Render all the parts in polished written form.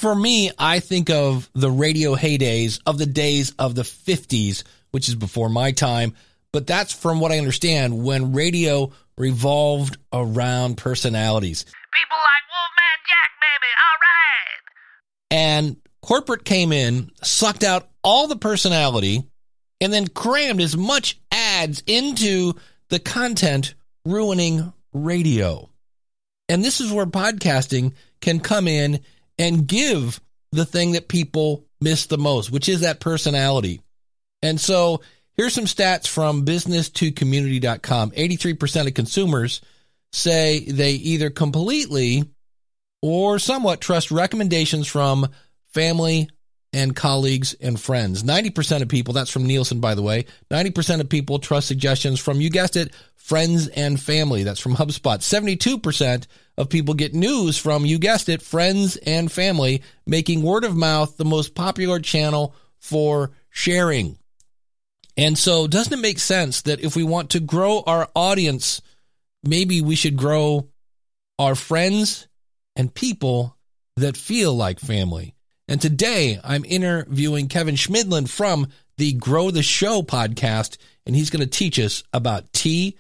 For me, I think of the radio heydays of the days of the 50s, which is before my time. But that's from what I understand when radio revolved around personalities. People like Wolfman Jack, baby. All right. And corporate came in, sucked out all the personality, and then crammed as much ads into the content, ruining radio. And this is where podcasting can come in and give the thing that people miss the most, which is that personality. And so here's some stats from business2community.com. 83% of consumers say they either completely or somewhat trust recommendations from family and colleagues and friends. 90% of people, that's from Nielsen, by the way, 90% of people trust suggestions from, you guessed it, friends and family. That's from HubSpot. 72% of people get news from, you guessed it, friends and family, making word of mouth the most popular channel for sharing. And so doesn't it make sense that if we want to grow our audience, maybe we should grow our friends and people that feel like family? And today I'm interviewing Kevin Schmidlin from the Grow the Show podcast, and he's going to teach us about TDE.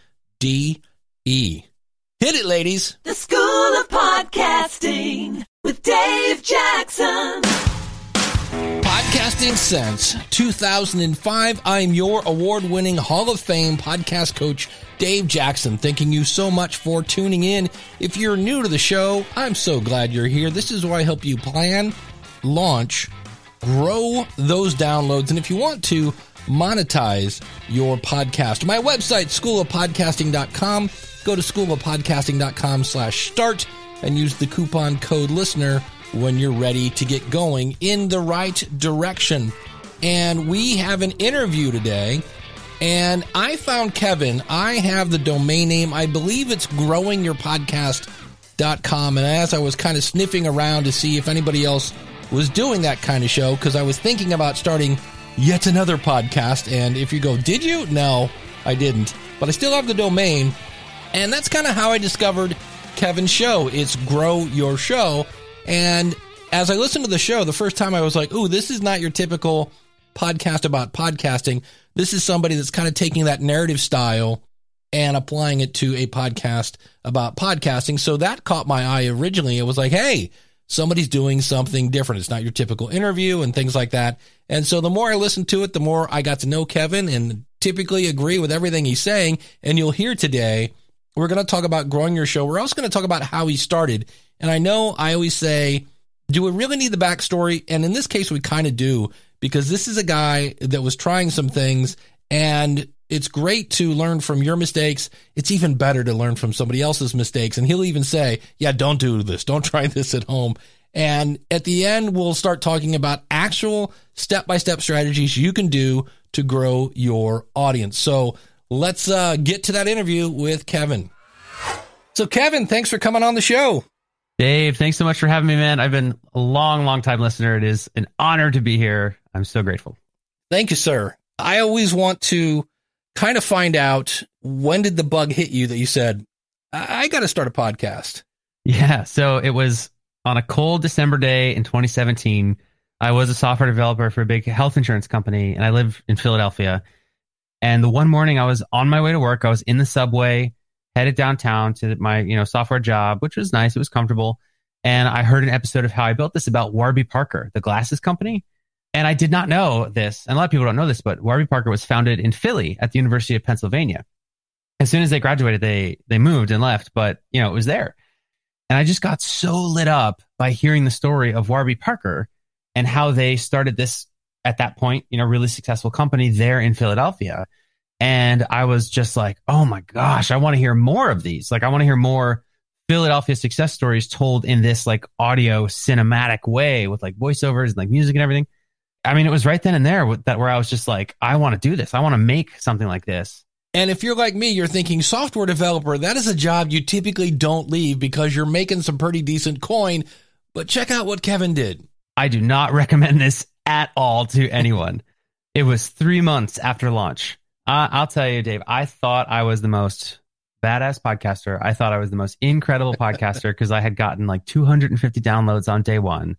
Hit it, ladies. The School of Podcasting with Dave Jackson. Podcasting since 2005. I'm your award-winning Hall of Fame podcast coach, Dave Jackson. Thanking you so much for tuning in. If you're new to the show, I'm so glad you're here. This is where I help you plan, launch, grow those downloads, and if you want to, monetize your podcast. My website, schoolofpodcasting.com. Go to schoolofpodcasting.com/start and use the coupon code LISTENER when you're ready to get going in the right direction. And we have an interview today, and I found Kevin. I have the domain name. I believe it's growingyourpodcast.com. And as I was kind of sniffing around to see if anybody else was doing that kind of show, because I was thinking about starting yet another podcast. And if you go, did you? No, I didn't. But I still have the domain. And that's kind of how I discovered Kevin's show. It's Grow Your Show. And as I listened to the show, the first time I was like, ooh, this is not your typical podcast about podcasting. This is somebody that's kind of taking that narrative style and applying it to a podcast about podcasting. So that caught my eye originally. It was like, hey, somebody's doing something different. It's not your typical interview and things like that. And so the more I listened to it, the more I got to know Kevin and typically agree with everything he's saying. And you'll hear today, we're going to talk about growing your show. We're also going to talk about how he started. And I know I always say, do we really need the backstory? And in this case, we kind of do, because this is a guy that was trying some things, and it's great to learn from your mistakes. It's even better to learn from somebody else's mistakes. And he'll even say, yeah, don't do this. Don't try this at home. And at the end, we'll start talking about actual step-by-step strategies you can do to grow your audience. So let's get to that interview with Kevin. So Kevin, thanks for coming on the show. Dave, thanks so much for having me, man. I've been a long time listener. It is an honor to be here. I'm so grateful. Thank you, sir. I always want to kind of find out, when did the bug hit you that you said, I got to start a podcast? Yeah. So it was on a cold December day in 2017. I was a software developer for a big health insurance company, and I live in Philadelphia. And the one morning I was on my way to work, I was in the subway, headed downtown to my, software job, which was nice. It was comfortable. And I heard an episode of How I Built This about Warby Parker, the glasses company. And I did not know this. And a lot of people don't know this, but Warby Parker was founded in Philly at the University of Pennsylvania. As soon as they graduated, they moved and left, but it was there. And I just got so lit up by hearing the story of Warby Parker and how they started this, at that point, really successful company there in Philadelphia. And I was just like, oh my gosh, I want to hear more of these. Like, I want to hear more Philadelphia success stories told in this like audio cinematic way with like voiceovers and like music and everything. I mean, it was right then and there where I was just like, I want to do this. I want to make something like this. And if you're like me, you're thinking software developer, that is a job you typically don't leave because you're making some pretty decent coin. But check out what Kevin did. I do not recommend this at all to anyone. It was 3 months after launch. I'll tell you, Dave, I thought I was the most badass podcaster. I thought I was the most incredible podcaster because I had gotten like 250 downloads on day one.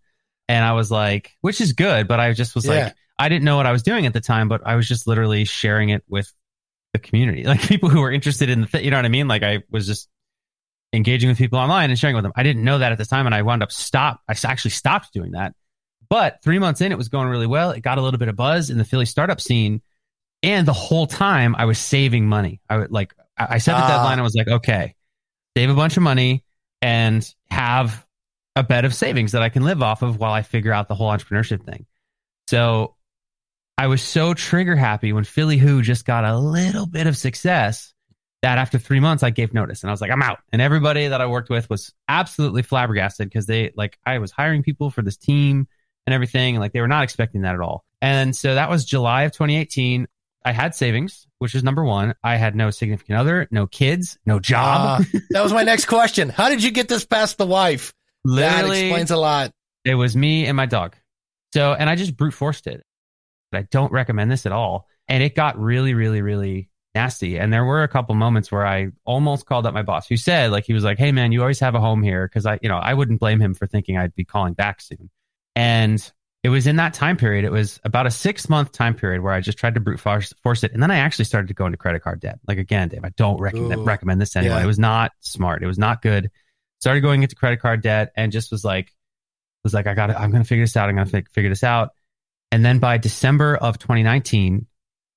And I was like, which is good, but I just was like, I didn't know what I was doing at the time, but I was just literally sharing it with the community, like people who were interested in the you know what I mean? Like I was just engaging with people online and sharing with them. I didn't know that at the time, and I wound up I actually stopped doing that. But 3 months in, it was going really well. It got a little bit of buzz in the Philly startup scene, and the whole time I was saving money. I set the deadline. I was like, okay, save a bunch of money and have a bed of savings that I can live off of while I figure out the whole entrepreneurship thing. So I was so trigger happy when Philly Who just got a little bit of success that after 3 months I gave notice and I was like, I'm out. And everybody that I worked with was absolutely flabbergasted because I was hiring people for this team and everything. And like they were not expecting that at all. And so that was July of 2018. I had savings, which is number one. I had no significant other, no kids, no job. That was my next question. How did you get this past the wife? Literally, that explains a lot. It was me and my dog. And I just brute forced it. I don't recommend this at all. And it got really, really, really nasty. And there were a couple moments where I almost called up my boss, who said, like, he was like, hey man, you always have a home here. Cause I wouldn't blame him for thinking I'd be calling back soon. And it was in that time period. It was about a 6-month time period where I just tried to brute force it. And then I actually started to go into credit card debt. Like again, Dave, I don't recommend this to anyone. Yeah. It was not smart. It was not good. Started going into credit card debt and just was like, I'm going to figure this out. I'm going to figure this out. And then by December of 2019,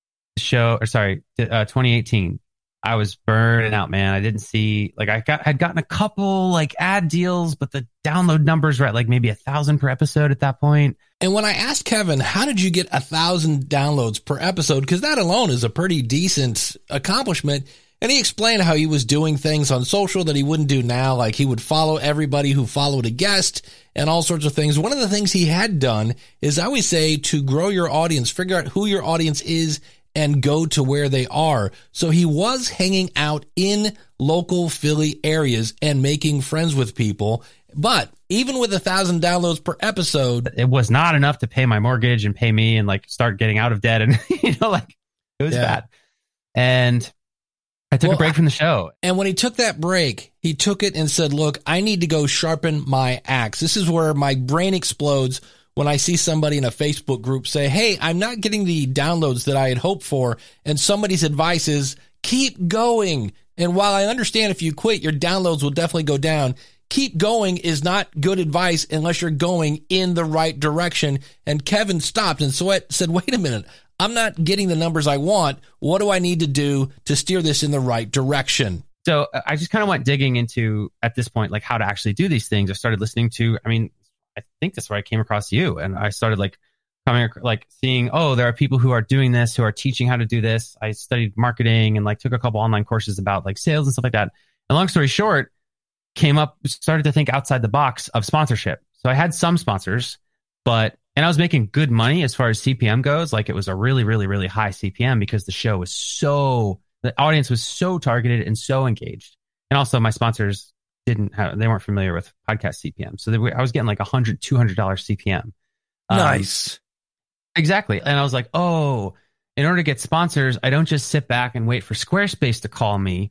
2018, I was burning out, man. I didn't see, like, had gotten a couple like ad deals, but the download numbers were at like maybe 1,000 per episode at that point. And when I asked Kevin, how did you get 1,000 downloads per episode? Because that alone is a pretty decent accomplishment. And he explained how he was doing things on social that he wouldn't do now. Like he would follow everybody who followed a guest and all sorts of things. One of the things he had done is, I always say, to grow your audience, figure out who your audience is and go to where they are. So he was hanging out in local Philly areas and making friends with people. But even with 1,000 downloads per episode, it was not enough to pay my mortgage and pay me and like start getting out of debt. And, it was bad. And I took a break from the show. And when he took that break, he took it and said, look, I need to go sharpen my axe. This is where my brain explodes when I see somebody in a Facebook group say, hey, I'm not getting the downloads that I had hoped for. And somebody's advice is keep going. And while I understand if you quit, your downloads will definitely go down, keep going is not good advice unless you're going in the right direction. And Kevin stopped and said, wait a minute. I'm not getting the numbers I want. What do I need to do to steer this in the right direction? So I just kind of went digging into, at this point, like how to actually do these things. I started listening to, I think that's where I came across you. And I started seeing, there are people who are doing this, who are teaching how to do this. I studied marketing and took a couple online courses about sales and stuff like that. And long story short, started to think outside the box of sponsorship. So I had some sponsors, and I was making good money as far as CPM goes. It was a really, really, really high CPM because the audience was so targeted and so engaged. And also my sponsors they weren't familiar with podcast CPM. So I was getting $100, $200 CPM. Nice. Exactly. And I was like, in order to get sponsors, I don't just sit back and wait for Squarespace to call me.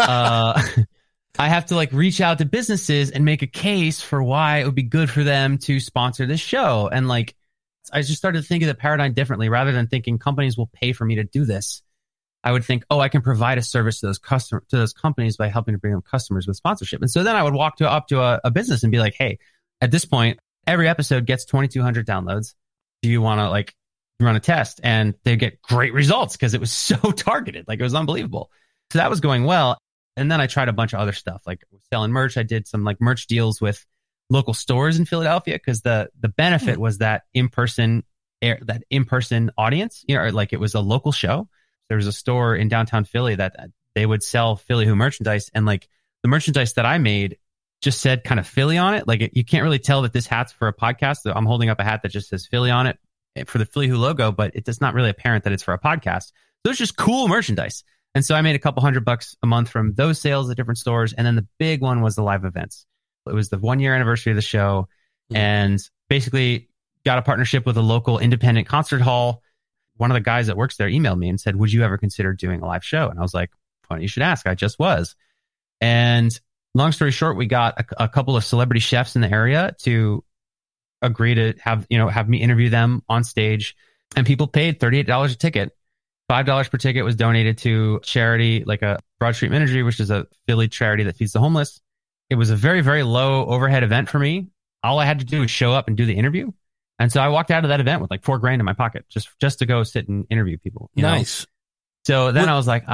I have to reach out to businesses and make a case for why it would be good for them to sponsor this show. And I just started to think of the paradigm differently. Rather than thinking companies will pay for me to do this, I would think, I can provide a service to those companies by helping to bring them customers with sponsorship. And so then I would walk up to a business and be like, hey, at this point, every episode gets 2,200 downloads. Do you want to run a test? And they get great results because it was so targeted. It was unbelievable. So that was going well. And then I tried a bunch of other stuff, selling merch. I did some merch deals with local stores in Philadelphia because the benefit was that in-person audience, it was a local show. There was a store in downtown Philly that they would sell Philly Who merchandise. And the merchandise that I made just said kind of Philly on it. You can't really tell that this hat's for a podcast. So I'm holding up a hat that just says Philly on it for the Philly Who logo, but it does not really apparent that it's for a podcast. So it's just cool merchandise. And so I made a couple $100 a month from those sales at different stores. And then the big one was the live events. It was the 1-year anniversary of the show and basically got a partnership with a local independent concert hall. One of the guys that works there emailed me and said, would you ever consider doing a live show? And I was like, funny you should ask. I just was. And long story short, we got a couple of celebrity chefs in the area to agree to have me interview them on stage. And people paid $38 a ticket. $5 per ticket was donated to charity, like a Broad Street Ministry, which is a Philly charity that feeds the homeless. It was a very, very low overhead event for me. All I had to do was show up and do the interview. And so I walked out of that event with like $4,000 in my pocket just to go sit and interview people. Nice. So then I was like,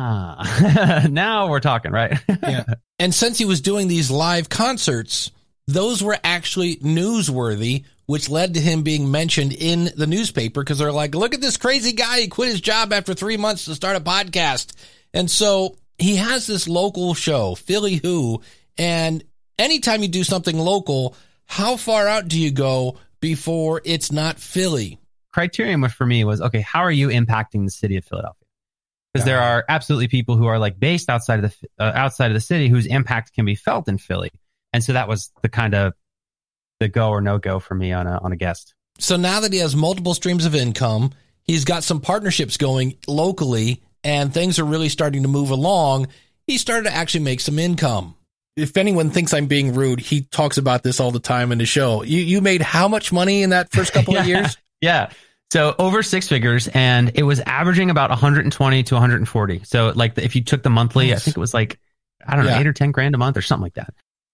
now we're talking, right? Yeah. And since he was doing these live concerts, those were actually newsworthy, which led to him being mentioned in the newspaper because they're like, look at this crazy guy. He quit his job after 3 months to start a podcast. And so he has this local show, Philly Who. And anytime you do something local, how far out do you go before it's not Philly? Criterion for me was, okay, how are you impacting the city of Philadelphia? Because there are absolutely people who are like based outside of the city whose impact can be felt in Philly. And so that was the kind of the go or no go for me on a guest. So now that he has multiple streams of income, he's got some partnerships going locally and things are really starting to move along. He started to actually make some income. If anyone thinks I'm being rude, he talks about this all the time in the show. You made how much money in that first couple of years? Yeah. So over 6 figures, and it was averaging about 120 to 140. So like if you took the monthly, I think it was like, I don't know, 8 or 10 grand a month or something like that.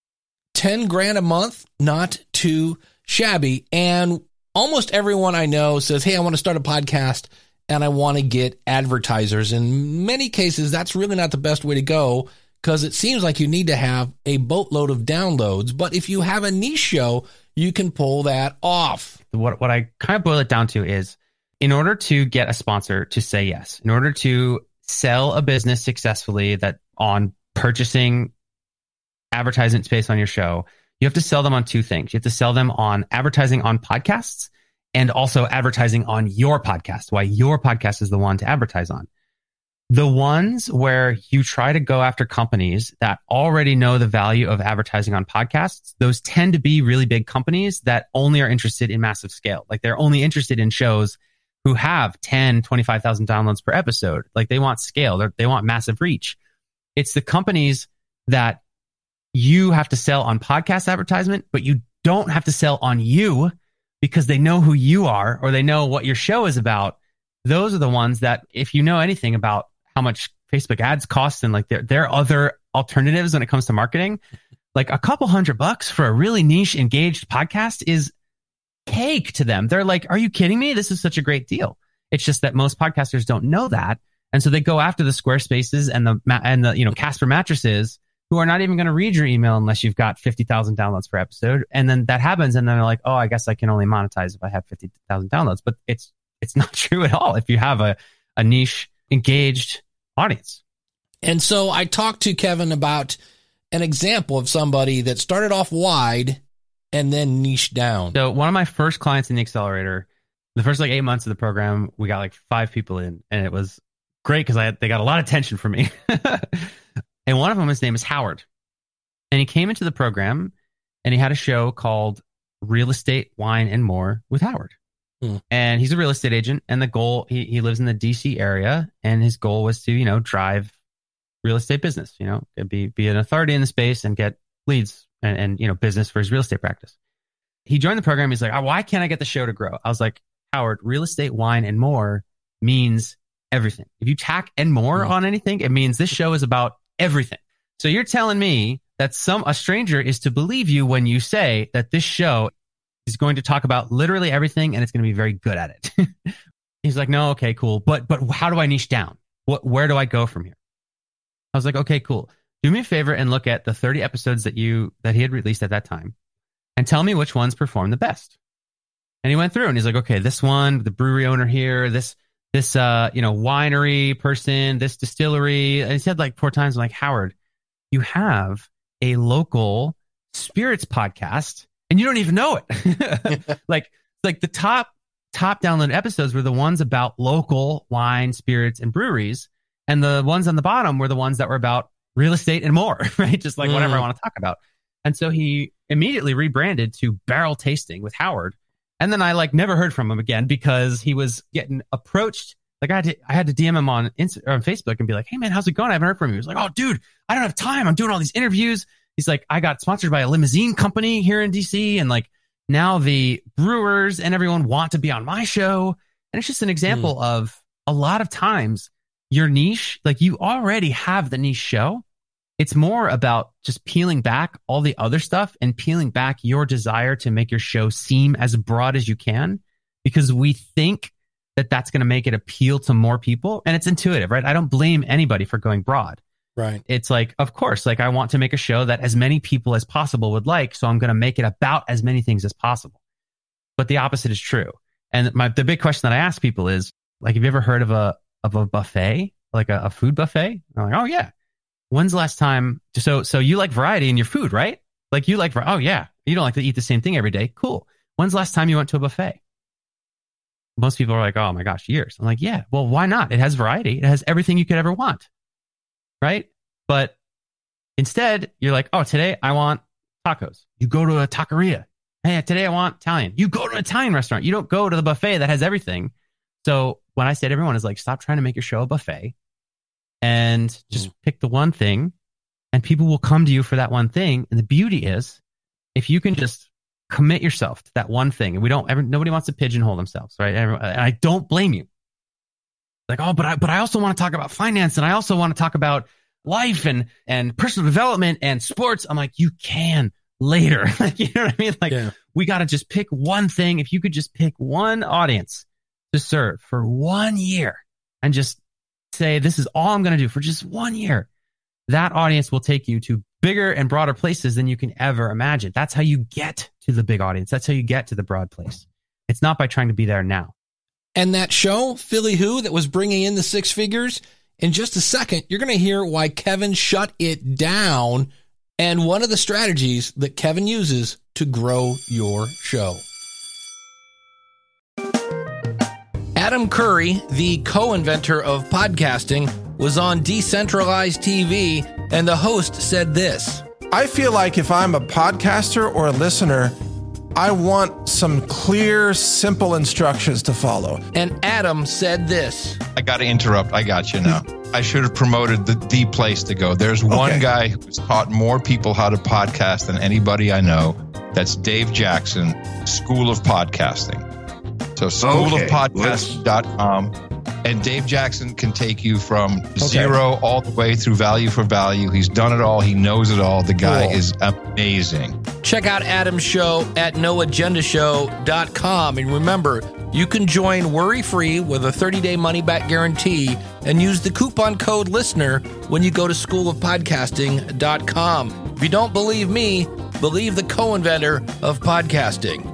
10 grand a month, not too shabby. And almost everyone I know says, hey, I want to start a podcast and I want to get advertisers. In many cases, that's really not the best way to go because it seems like you need to have a boatload of downloads. But if you have a niche show, you can pull that off. What I kind of boil it down to is, in order to get a sponsor to say yes, in order to sell a business successfully that on purchasing advertisement space on your show, you have to sell them on 2 things. You have to sell them on advertising on podcasts and also advertising on your podcast, why your podcast is the one to advertise on. The ones where you try to go after companies that already know the value of advertising on podcasts, those tend to be really big companies that only are interested in massive scale. Like they're only interested in shows who have 10, 25,000 downloads per episode. Like they want scale. They want massive reach. It's the companies that you have to sell on podcast advertisement, but you don't have to sell on you because they know who you are or they know what your show is about. Those are the ones that, if you know anything about how much Facebook ads cost and like their other alternatives when it comes to marketing, like a couple $100 for a really niche engaged podcast is cake to them. They're like, are you kidding me? This is such a great deal. It's just that most podcasters don't know that. And so they go after the Squarespaces and the Casper mattresses who are not even going to read your email unless you've got 50,000 downloads per episode. And then that happens. And then they're like, oh, I guess I can only monetize if I have 50,000 downloads. But it's not true at all if you have a niche engaged audience. And so I talked to Kevin about an example of somebody that started off wide and then niched down. So one of my first clients in the accelerator, the first like 8 months of the program, we got like 5 people in, and it was great because they got a lot of attention from me. And one of them, his name is Howard. And he came into the program and he had a show called Real Estate, Wine, and More with Howard. And he's a real estate agent, and the goal, he lives in the DC area, and his goal was to, drive real estate business, be an authority in the space and get leads and business for his real estate practice. He joined the program. He's like, why can't I get the show to grow? I was like, Howard, real estate, wine, and more means everything. If you tack and more on anything, it means this show is about everything. So you're telling me that a stranger is to believe you when you say that this show is going to talk about literally everything and it's going to be very good at it. He's like, no, okay, cool. But how do I niche down? Where do I go from here? I was like, okay, cool. Do me a favor and look at the 30 episodes that he had released at that time and tell me which ones perform the best. And he went through and he's like, okay, this one, the brewery owner here, this winery person, this distillery. And he said like 4 times, I'm like, Howard, you have a local spirits podcast and you don't even know it. like the top downloaded episodes were the ones about local wine, spirits, and breweries. And the ones on the bottom were the ones that were about real estate and more, right? Just like whatever I want to talk about. And so he immediately rebranded to Barrel Tasting with Howard. And then I never heard from him again because he was getting approached. Like I had to DM him on Facebook and be like, hey man, how's it going? I haven't heard from you. He was like, oh dude, I don't have time. I'm doing all these interviews. He's like, I got sponsored by a limousine company here in DC. And now the brewers and everyone want to be on my show. And it's just an example of a lot of times your niche, like you already have the niche show. It's more about just peeling back all the other stuff and peeling back your desire to make your show seem as broad as you can, because we think that that's going to make it appeal to more people. And it's intuitive, right? I don't blame anybody for going broad. Right. It's like, of course, like I want to make a show that as many people as possible would like. So I'm going to make it about as many things as possible. But the opposite is true. And the big question that I ask people is, like, have you ever heard of a buffet, like a food buffet? I'm like, oh yeah. When's the last time? So you like variety in your food, right? Like you like, oh yeah. You don't like to eat the same thing every day. Cool. When's the last time you went to a buffet? Most people are like, oh my gosh, years. I'm like, yeah, well, why not? It has variety. It has everything you could ever want. Right? But instead, you're like, oh, today I want tacos. You go to a taqueria. Hey, today I want Italian. You go to an Italian restaurant. You don't go to the buffet that has everything. So when I say to everyone is like, stop trying to make your show a buffet and just pick the one thing, and people will come to you for that one thing. And the beauty is, if you can just commit yourself to that one thing, and nobody wants to pigeonhole themselves, right? And I don't blame you. Like, oh, but I also want to talk about finance, and I also want to talk about life and personal development and sports. I'm like, you can later. Like, you know what I mean? Like, we got to just pick one thing. If you could just pick one audience to serve for 1 year and just say, this is all I'm going to do for just 1 year, that audience will take you to bigger and broader places than you can ever imagine. That's how you get to the big audience. That's how you get to the broad place. It's not by trying to be there now. And that show, Philly Who, that was bringing in the six figures, in just a second, you're going to hear why Kevin shut it down and one of the strategies that Kevin uses to grow your show. Adam Curry, the co-inventor of podcasting, was on Decentralized TV, and the host said this. I feel like if I'm a podcaster or a listener, I want some clear, simple instructions to follow. And Adam said this. I got to interrupt. I got you now. I should have promoted the place to go. There's one guy who's taught more people how to podcast than anybody I know. That's Dave Jackson, School of Podcasting. So schoolofpodcasting.com. And Dave Jackson can take you from zero all the way through value for value. He's done it all. He knows it all. The guy is amazing. Check out Adam's show at noagendashow.com. And remember, you can join worry-free with a 30-day money-back guarantee and use the coupon code LISTENER when you go to schoolofpodcasting.com. If you don't believe me, believe the co-inventor of podcasting.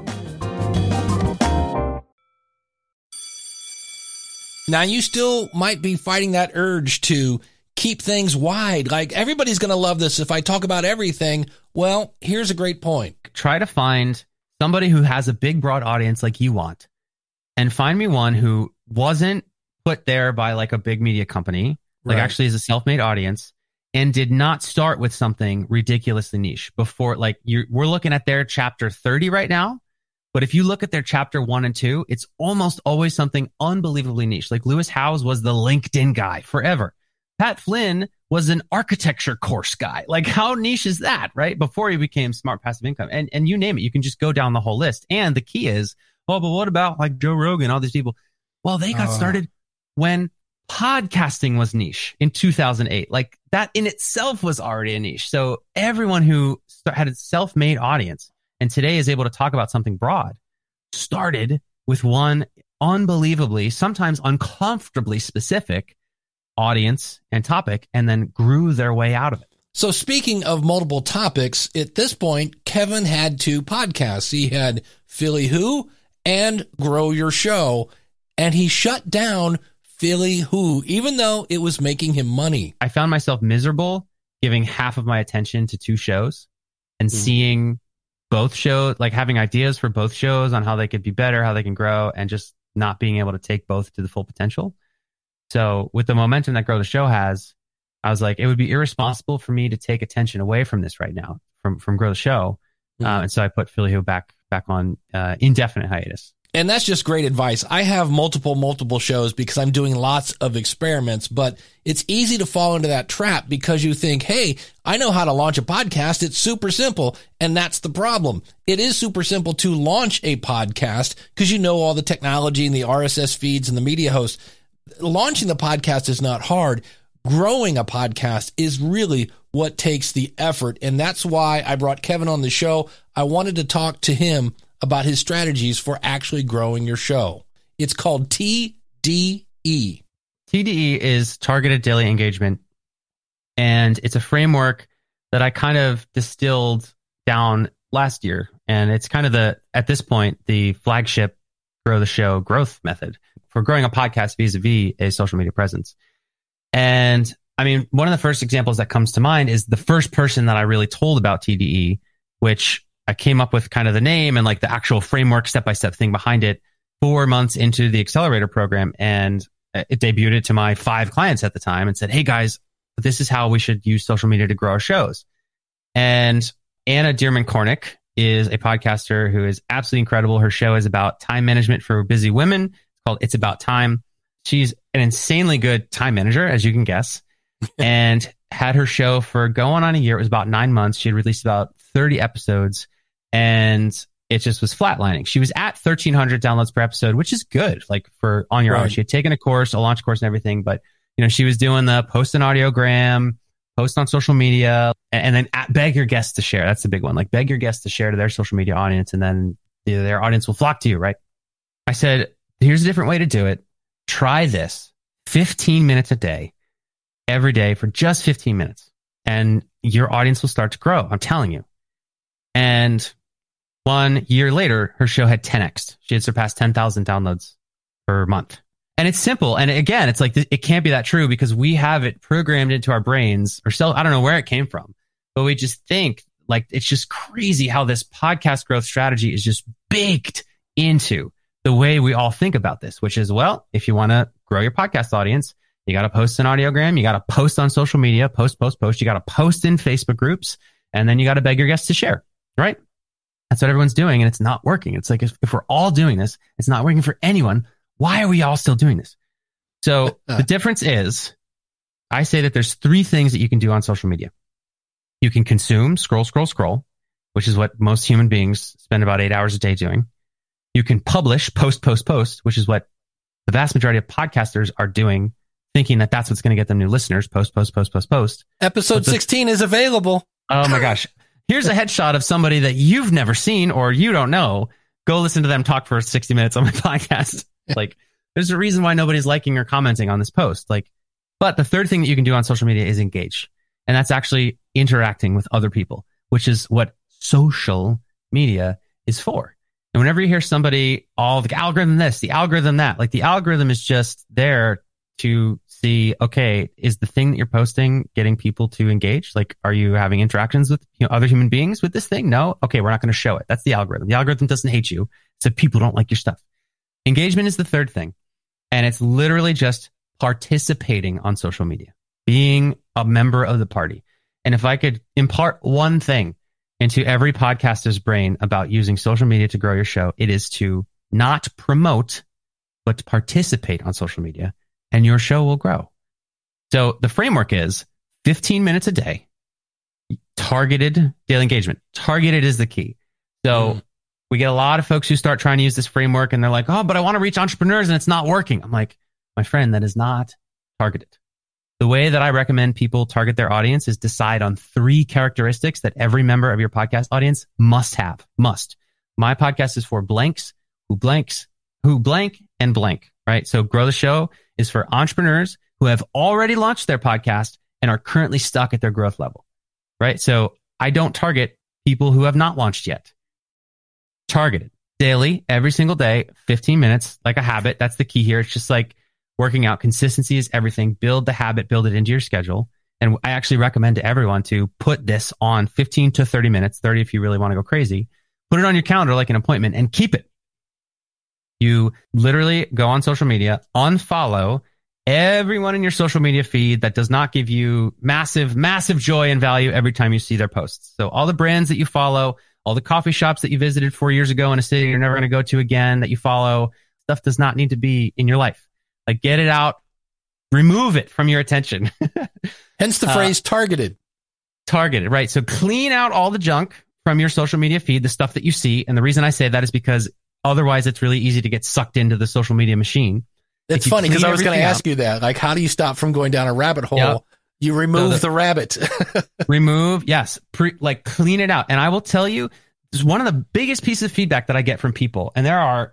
Now, you still might be fighting that urge to keep things wide. Like, everybody's going to love this if I talk about everything. Well, here's a great point. Try to find somebody who has a big, broad audience like you want, and find me one who wasn't put there by like a big media company, like actually is a self-made audience, and did not start with something ridiculously niche before. Like, we're looking at their chapter 30 right now. But if you look at their chapter 1 and 2, it's almost always something unbelievably niche. Like Lewis Howes was the LinkedIn guy forever. Pat Flynn was an architecture course guy. Like, how niche is that, right? Before he became Smart Passive Income. And you name it, you can just go down the whole list. And the key is, oh, but what about like Joe Rogan, all these people? Well, they got started when podcasting was niche in 2008. Like, that in itself was already a niche. So everyone who had a self-made audience and today is able to talk about something broad, started with one unbelievably, sometimes uncomfortably specific audience and topic, and then grew their way out of it. So speaking of multiple topics, at this point, Kevin had 2 podcasts. He had Philly Who and Grow Your Show, and he shut down Philly Who, even though it was making him money. I found myself miserable giving half of my attention to 2 shows and seeing both shows, like having ideas for both shows on how they could be better, how they can grow, and just not being able to take both to the full potential. So with the momentum that Grow the Show has, I was like, it would be irresponsible for me to take attention away from this right now, from Grow the Show. And so I put Philly Who back on indefinite hiatus. And that's just great advice. I have multiple shows because I'm doing lots of experiments, but it's easy to fall into that trap because you think, hey, I know how to launch a podcast. It's super simple. And that's the problem. It is super simple to launch a podcast because you know all the technology and the RSS feeds and the media host. Launching the podcast is not hard. Growing a podcast is really what takes the effort. And that's why I brought Kevin on the show. I wanted to talk to him about his strategies for actually growing your show. It's called TDE. TDE is Targeted Daily Engagement. And it's a framework that I kind of distilled down last year. And it's kind of at this point, the flagship Grow the Show growth method for growing a podcast vis-a-vis a social media presence. And I mean, one of the first examples that comes to mind is the first person that I really told about TDE, which I came up with kind of the name and like the actual framework, step-by-step thing behind it 4 months into the accelerator program. And it debuted it to my 5 clients at the time and said, hey guys, this is how we should use social media to grow our shows. And Anna Dearman-Kornick is a podcaster who is absolutely incredible. Her show is about time management for busy women. It's called It's About Time. She's an insanely good time manager, as you can guess, and had her show for going on a year. It was about 9 months. She had released about 30 episodes. And it just was flatlining. She was at 1,300 downloads per episode, which is good, like for on your own. She had taken a course, a launch course and everything, but she was doing the post an audiogram, post on social media, and then beg your guests to share. That's the big one. Like beg your guests to share to their social media audience, and then their audience will flock to you, right? I said, here's a different way to do it. Try this 15 minutes a day, every day for just 15 minutes, and your audience will start to grow. I'm telling you. And 1 year later, her show had 10x. She had surpassed 10,000 downloads per month. And it's simple. And again, it's like, it can't be that true because we have it programmed into our brains or I don't know where it came from, but we just think like, it's just crazy how this podcast growth strategy is just baked into the way we all think about this, which is, well, if you want to grow your podcast audience, you got to post an audiogram. You got to post on social media, post. You got to post in Facebook groups, and then you got to beg your guests to share. Right? That's what everyone's doing, and it's not working. It's like, if we're all doing this, it's not working for anyone. Why are we all still doing this? So the difference is, I say that there's 3 things that you can do on social media. You can consume, scroll, which is what most human beings spend about 8 hours a day doing. You can publish, post, which is what the vast majority of podcasters are doing, thinking that that's what's going to get them new listeners. Post. Episode 16 is available. Oh my gosh. Here's a headshot of somebody that you've never seen or you don't know. Go listen to them talk for 60 minutes on my podcast. Like, there's a reason why nobody's liking or commenting on this post. Like, but the third thing that you can do on social media is engage. And that's actually interacting with other people, which is what social media is for. And whenever you hear somebody, the algorithm this, the algorithm that, like the algorithm is just there to see, okay, is the thing that you're posting getting people to engage? Like, are you having interactions with other human beings with this thing? No? Okay, we're not going to show it. That's the algorithm. The algorithm doesn't hate you. It's that people don't like your stuff. Engagement is the third thing. And it's literally just participating on social media, being a member of the party. And if I could impart one thing into every podcaster's brain about using social media to grow your show, it is to not promote, but to participate on social media, and your show will grow. So the framework is 15 minutes a day, targeted daily engagement. Targeted is the key. So we get a lot of folks who start trying to use this framework and they're like, oh, but I want to reach entrepreneurs and it's not working. I'm like, my friend, that is not targeted. The way that I recommend people target their audience is decide on 3 characteristics that every member of your podcast audience must have. Must. My podcast is for blanks, who blank, and blank, right? So Grow the Show is for entrepreneurs who have already launched their podcast and are currently stuck at their growth level, right? So I don't target people who have not launched yet. Targeted daily, every single day, 15 minutes, like a habit. That's the key here. It's just like working out. Consistency is everything. Build the habit, build it into your schedule. And I actually recommend to everyone to put this on 15 to 30 minutes, 30 if you really want to go crazy. Put it on your calendar like an appointment and keep it. You literally go on social media, unfollow everyone in your social media feed that does not give you massive, massive joy and value every time you see their posts. So all the brands that you follow, all the coffee shops that you visited 4 years ago in a city you're never going to go to again that you follow. Stuff does not need to be in your life. Like, get it out, remove it from your attention. Hence the phrase targeted. Targeted, right? So clean out all the junk from your social media feed, the stuff that you see. And the reason I say that is because otherwise it's really easy to get sucked into the social media machine. It's funny because I was going to ask you that. Like, how do you stop from going down a rabbit hole? Yep. You remove the rabbit. Remove, yes. Clean it out. And I will tell you, this is one of the biggest pieces of feedback that I get from people. And there are,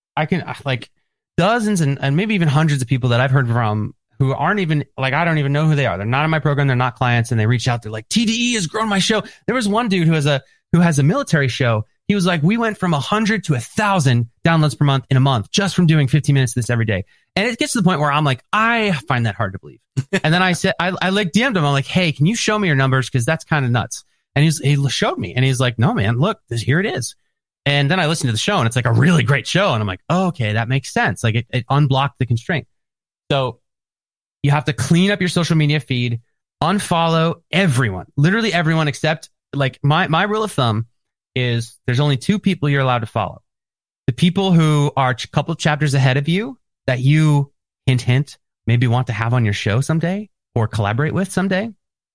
dozens and maybe even hundreds of people that I've heard from who aren't even, I don't even know who they are. They're not in my program. They're not clients. And they reach out. They're like, TDE has grown my show. There was one dude who has a military show. He was like, we went from 100 to 1,000 downloads per month in a month just from doing 15 minutes of this every day. And it gets to the point where I'm like, I find that hard to believe. And then I said, I DM'd him. I'm like, hey, can you show me your numbers? Because that's kind of nuts. And he showed me and he's like, no, man, look, here it is. And then I listened to the show and it's like a really great show. And I'm like, oh, okay, that makes sense. Like it unblocked the constraint. So you have to clean up your social media feed, unfollow everyone, literally everyone, except my rule of thumb is there's only 2 people you're allowed to follow. The people who are a couple of chapters ahead of you that you hint, maybe want to have on your show someday or collaborate with someday.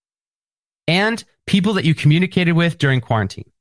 And people that you communicated with during quarantine.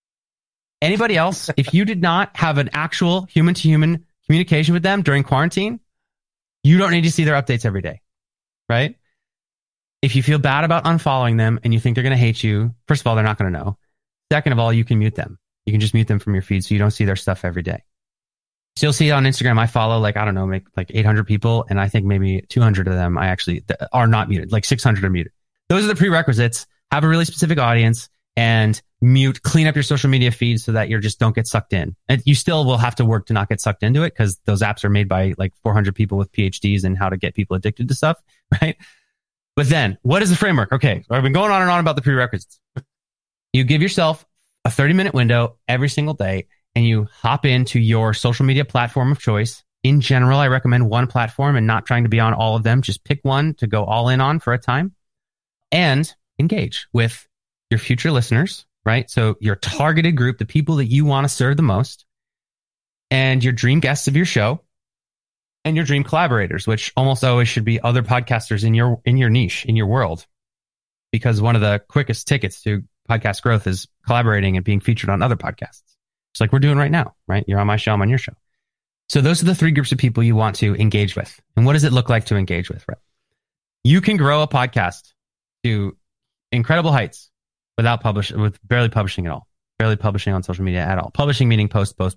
Anybody else, if you did not have an actual human-to-human communication with them during quarantine, you don't need to see their updates every day, right? If you feel bad about unfollowing them and you think they're going to hate you, first of all, they're not going to know. Second of all, you can mute them. You can just mute them from your feed so you don't see their stuff every day. So you'll see on Instagram, I follow like 800 people, and I think maybe 200 of them I actually are not muted. Like 600 are muted. Those are the prerequisites. Have a really specific audience and clean up your social media feed so that you just don't get sucked in. And you still will have to work to not get sucked into it because those apps are made by like 400 people with PhDs in how to get people addicted to stuff, right? But then, what is the framework? Okay, I've been going on and on about the prerequisites. You give yourself a 30-minute window every single day and you hop into your social media platform of choice. In general, I recommend one platform and not trying to be on all of them. Just pick one to go all in on for a time and engage with your future listeners, right? So your targeted group, the people that you want to serve the most, and your dream guests of your show, and your dream collaborators, which almost always should be other podcasters in your niche, in your world. Because one of the quickest tickets to podcast growth is collaborating and being featured on other podcasts. It's like we're doing right now, right? You're on my show, I'm on your show. So those are the 3 groups of people you want to engage with. And what does it look like to engage with, right? You can grow a podcast to incredible heights with barely publishing at all, barely publishing on social media at all. Publishing meaning post. Right.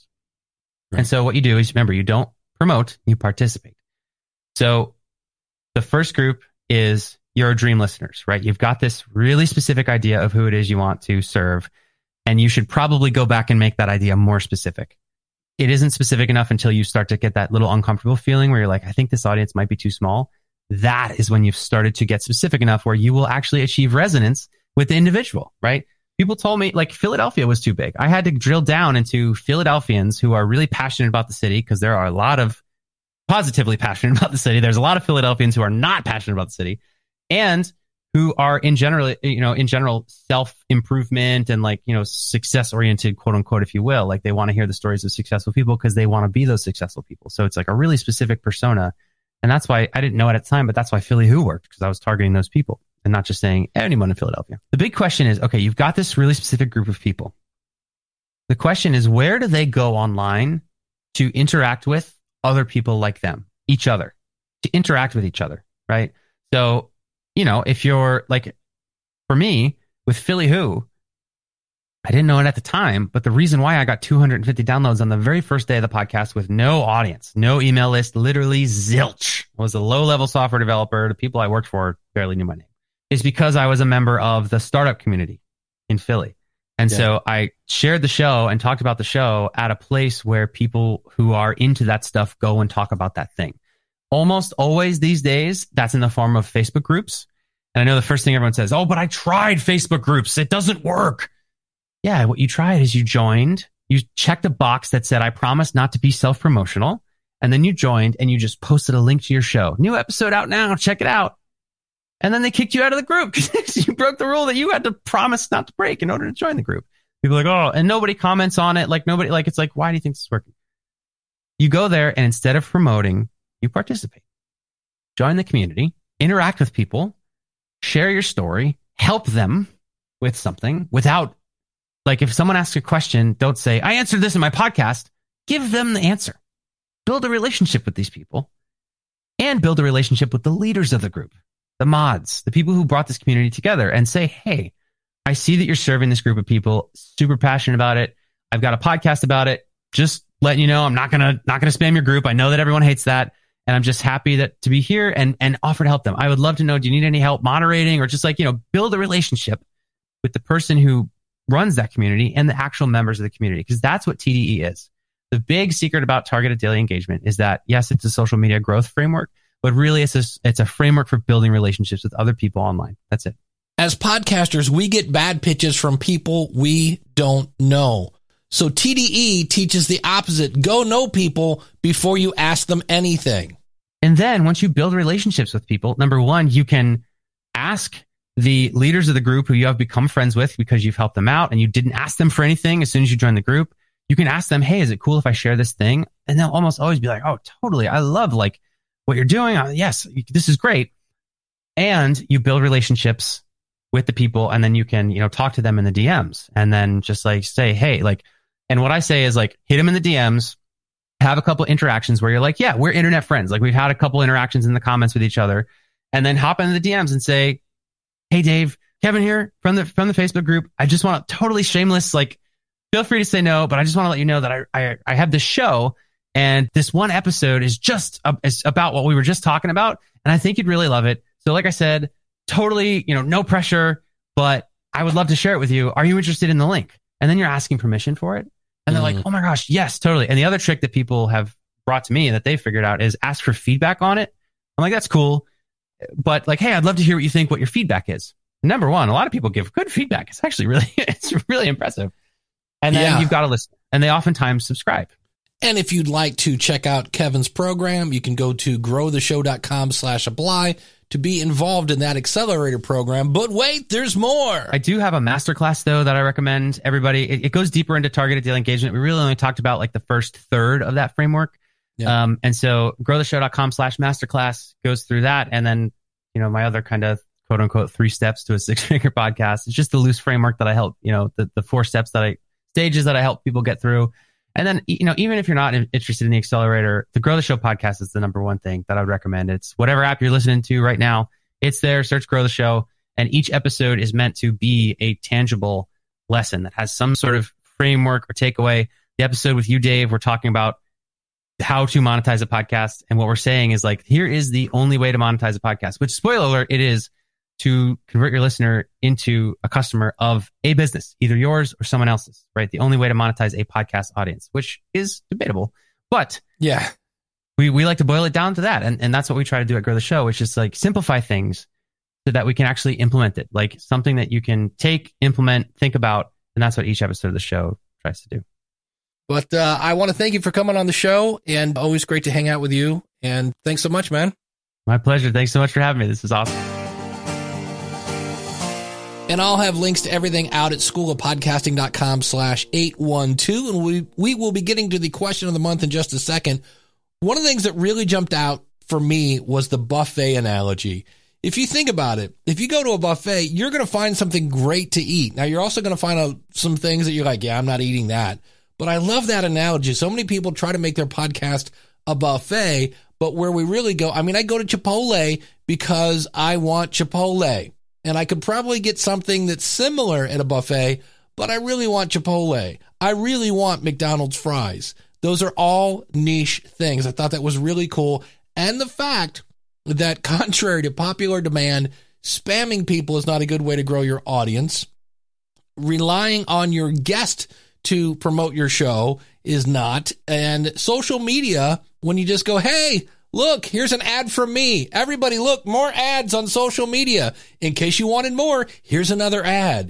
And so what you do is, remember, you don't promote, you participate. So the first group is your dream listeners, right? You've got this really specific idea of who it is you want to serve, and you should probably go back and make that idea more specific. It isn't specific enough until you start to get that little uncomfortable feeling where you're like, I think this audience might be too small. That is when you've started to get specific enough where you will actually achieve resonance with the individual, right? People told me like Philadelphia was too big. I had to drill down into Philadelphians who are really passionate about the city, because there are a lot of positively passionate about the city. There's a lot of Philadelphians who are not passionate about the city and who are in general self-improvement and success oriented, quote unquote, if you will. Like they want to hear the stories of successful people because they want to be those successful people. So it's like a really specific persona. And that's why I didn't know it at the time, but that's why Philly Who worked, because I was targeting those people and not just saying anyone in Philadelphia. The big question is, okay, you've got this really specific group of people. The question is, where do they go online to interact with other people like them, each other, to interact with each other, right? So, if you're like, for me, with Philly Who, I didn't know it at the time, but the reason why I got 250 downloads on the very first day of the podcast with no audience, no email list, literally zilch, I was a low-level software developer. The people I worked for barely knew my name, is because I was a member of the startup community in Philly. And so I shared the show and talked about the show at a place where people who are into that stuff go and talk about that thing. Almost always these days, that's in the form of Facebook groups. And I know the first thing everyone says, oh, but I tried Facebook groups. It doesn't work. Yeah, what you tried is you joined, you checked a box that said, I promise not to be self-promotional. And then you joined and you just posted a link to your show. New episode out now. Check it out. And then they kicked you out of the group because you broke the rule that you had to promise not to break in order to join the group. People are like, oh, and nobody comments on it. Like nobody, like, it's like, why do you think this is working? You go there and instead of promoting, you participate. Join the community, interact with people, share your story, help them with something without, like, if someone asks a question, don't say, I answered this in my podcast. Give them the answer. Build a relationship with these people and build a relationship with the leaders of the group, the mods, the people who brought this community together, and say, hey, I see that you're serving this group of people, super passionate about it. I've got a podcast about it. Just letting you know, I'm not gonna spam your group. I know that everyone hates that. And I'm just happy to be here and offer to help them. I would love to know, do you need any help moderating, or just like, build a relationship with the person who runs that community and the actual members of the community, because that's what TDE is. The big secret about targeted daily engagement is that, yes, it's a social media growth framework, but really it's a framework for building relationships with other people online. That's it. As podcasters, we get bad pitches from people we don't know. So TDE teaches the opposite. Go know people before you ask them anything. And then once you build relationships with people, number one, you can ask the leaders of the group who you have become friends with because you've helped them out and you didn't ask them for anything as soon as you joined the group. You can ask them, hey, is it cool if I share this thing? And they'll almost always be like, oh, totally. I love like what you're doing. Yes, this is great. And you build relationships with the people, and then you can, talk to them in the DMs and then just like say, hey, like, and what I say is like, hit them in the DMs, have a couple interactions where you're like, yeah, we're internet friends. Like we've had a couple interactions in the comments with each other, and then hop into the DMs and say, hey, Dave, Kevin here from the Facebook group. I just want to totally shameless, like, feel free to say no, but I just want to let you know that I have this show, and this one episode is just is about what we were just talking about. And I think you'd really love it. So like I said, totally, no pressure, but I would love to share it with you. Are you interested in the link? And then you're asking permission for it. And they're like, oh my gosh, yes, totally. And the other trick that people have brought to me that they figured out is ask for feedback on it. I'm like, that's cool. But like, hey, I'd love to hear what you think, what your feedback is. Number one, a lot of people give good feedback. It's actually it's really impressive. And then you've got to listen. And they oftentimes subscribe. And if you'd like to check out Kevin's program, you can go to growtheshow.com/apply to be involved in that accelerator program. But wait, there's more. I do have a masterclass, though, that I recommend everybody. It goes deeper into targeted daily engagement. We really only talked about like the first third of that framework. Yeah. And so growtheshow.com/masterclass goes through that. And then, my other kind of quote unquote 3 steps to a 6-figure podcast. It's just the loose framework that I help, the 4 stages that I help people get through. And then, even if you're not interested in the accelerator, the Grow the Show podcast is the number one thing that I would recommend. It's whatever app you're listening to right now. It's there. Search Grow the Show. And each episode is meant to be a tangible lesson that has some sort of framework or takeaway. The episode with you, Dave, we're talking about how to monetize a podcast. And what we're saying is like, here is the only way to monetize a podcast, which, spoiler alert, it is to convert your listener into a customer of a business, either yours or someone else's, right? The only way to monetize a podcast audience, which is debatable, but yeah, we like to boil it down to that. And that's what we try to do at Grow the Show, which is like simplify things so that we can actually implement it, like something that you can take, implement, think about. And that's what each episode of the show tries to do. But I want to thank you for coming on the show, and always great to hang out with you. And thanks so much, man. My pleasure. Thanks so much for having me. This is awesome. And I'll have links to everything out at schoolofpodcasting.com/812. And we will be getting to the question of the month in just a second. One of the things that really jumped out for me was the buffet analogy. If you think about it, if you go to a buffet, you're going to find something great to eat. Now, you're also going to find some things that you're like, yeah, I'm not eating that. But I love that analogy. So many people try to make their podcast a buffet, but where we really go, I go to Chipotle because I want Chipotle. And I could probably get something that's similar at a buffet, but I really want Chipotle. I really want McDonald's fries. Those are all niche things. I thought that was really cool. And the fact that, contrary to popular demand, spamming people is not a good way to grow your audience. Relying on your guest to promote your show is not. And social media, when you just go, hey, look, here's an ad from me. Everybody, look, more ads on social media. In case you wanted more, here's another ad.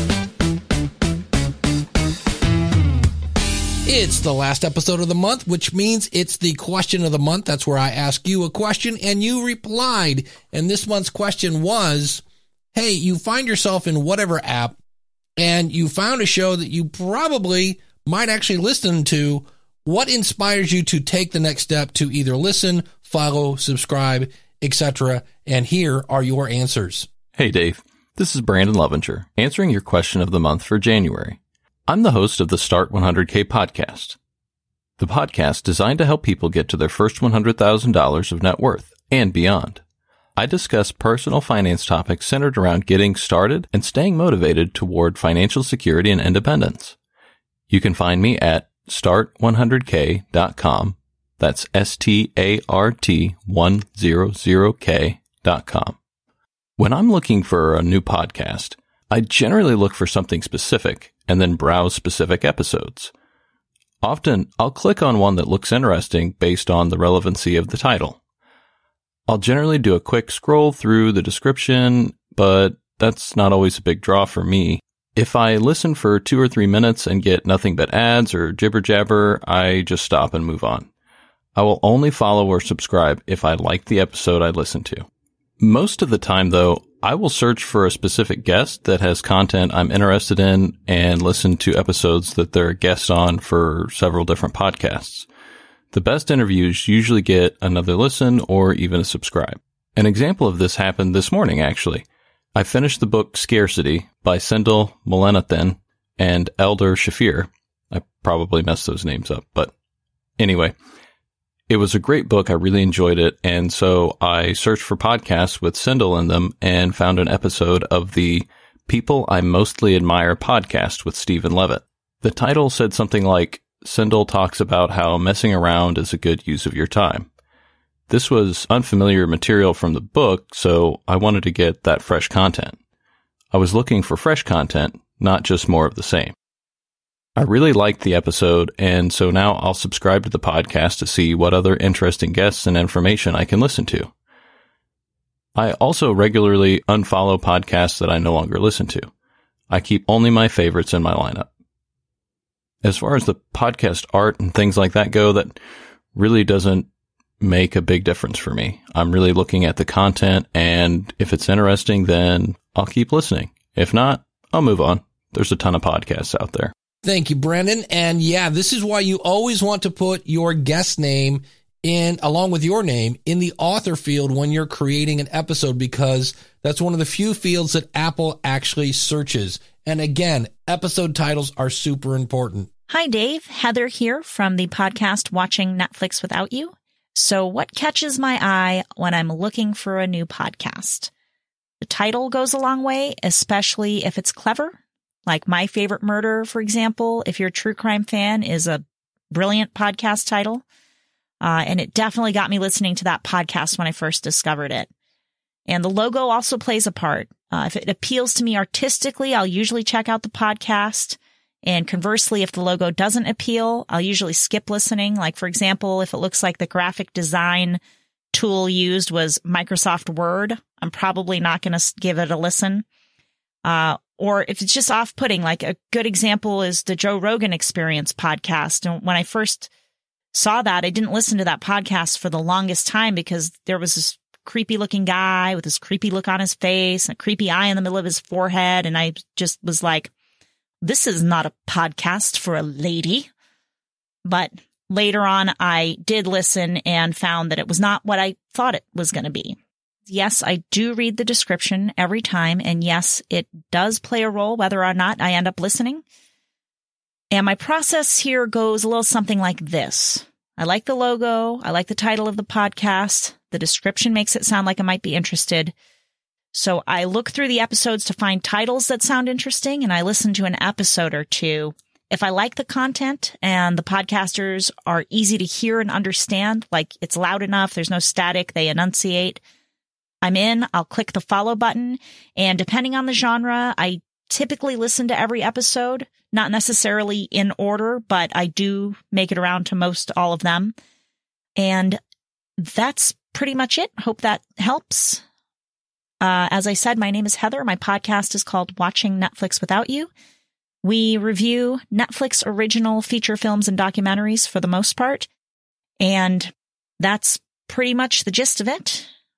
It's the last episode of the month, which means it's the question of the month. That's where I ask you a question and you replied. And this month's question was, hey, you find yourself in whatever app and you found a show that you probably might actually listen to, what inspires you to take the next step to either listen, follow, subscribe, etc.? And here are your answers. Hey, Dave. This is Brandon Lovinger, answering your question of the month for January. I'm the host of the Start 100K podcast. The podcast designed to help people get to their first $100,000 of net worth and beyond. I discuss personal finance topics centered around getting started and staying motivated toward financial security and independence. You can find me at start100k.com. That's START100k.com. When I'm looking for a new podcast, I generally look for something specific and then browse specific episodes. Often, I'll click on one that looks interesting based on the relevancy of the title. I'll generally do a quick scroll through the description, but that's not always a big draw for me. If I listen for 2 or 3 minutes and get nothing but ads or jibber jabber, I just stop and move on. I will only follow or subscribe if I like the episode I listen to. Most of the time, though, I will search for a specific guest that has content I'm interested in and listen to episodes that they're a guest on for several different podcasts. The best interviews usually get another listen or even a subscribe. An example of this happened this morning, actually. I finished the book Scarcity by Sendhil Mullainathan and Eldar Shafir. I probably messed those names up, but anyway, it was a great book. I really enjoyed it. And so I searched for podcasts with Sendhil in them and found an episode of the People I Mostly Admire podcast with Stephen Levitt. The title said something like, Sendhil talks about how messing around is a good use of your time. This was unfamiliar material from the book, so I wanted to get that fresh content. I was looking for fresh content, not just more of the same. I really liked the episode, and so now I'll subscribe to the podcast to see what other interesting guests and information I can listen to. I also regularly unfollow podcasts that I no longer listen to. I keep only my favorites in my lineup. As far as the podcast art and things like that go, that really doesn't make a big difference for me. I'm really looking at the content, and if it's interesting, then I'll keep listening. If not, I'll move on. There's a ton of podcasts out there. Thank you, Brandon. And yeah, this is why you always want to put your guest name in, along with your name, in the author field when you're creating an episode, because that's one of the few fields that Apple actually searches. And again, episode titles are super important. Hi, Dave. Heather here from the podcast Watching Netflix Without You. So what catches my eye when I'm looking for a new podcast? The title goes a long way, especially if it's clever. Like My Favorite Murder, for example, if you're a true crime fan, is a brilliant podcast title. And it definitely got me listening to that podcast when I first discovered it. And the logo also plays a part. If it appeals to me artistically, I'll usually check out the podcast. And conversely, if the logo doesn't appeal, I'll usually skip listening. Like, for example, if it looks like the graphic design tool used was Microsoft Word, I'm probably not going to give it a listen. Or if it's just off-putting, like a good example is the Joe Rogan Experience podcast. And when I first saw that, I didn't listen to that podcast for the longest time because there was this creepy looking guy with this creepy look on his face and a creepy eye in the middle of his forehead. And I just was like, this is not a podcast for a lady. But later on, I did listen and found that it was not what I thought it was going to be. Yes, I do read the description every time. And yes, it does play a role whether or not I end up listening. And my process here goes a little something like this. I like the logo. I like the title of the podcast. The description makes it sound like I might be interested. So I look through the episodes to find titles that sound interesting, and I listen to an episode or two. If I like the content and the podcasters are easy to hear and understand, like it's loud enough, there's no static, they enunciate, I'm in, I'll click the follow button. And depending on the genre, I typically listen to every episode, not necessarily in order, but I do make it around to most all of them. And that's pretty much it. Hope that helps. As I said, my name is Heather. My podcast is called Watching Netflix Without You. We review Netflix original feature films and documentaries for the most part. And that's pretty much the gist of it.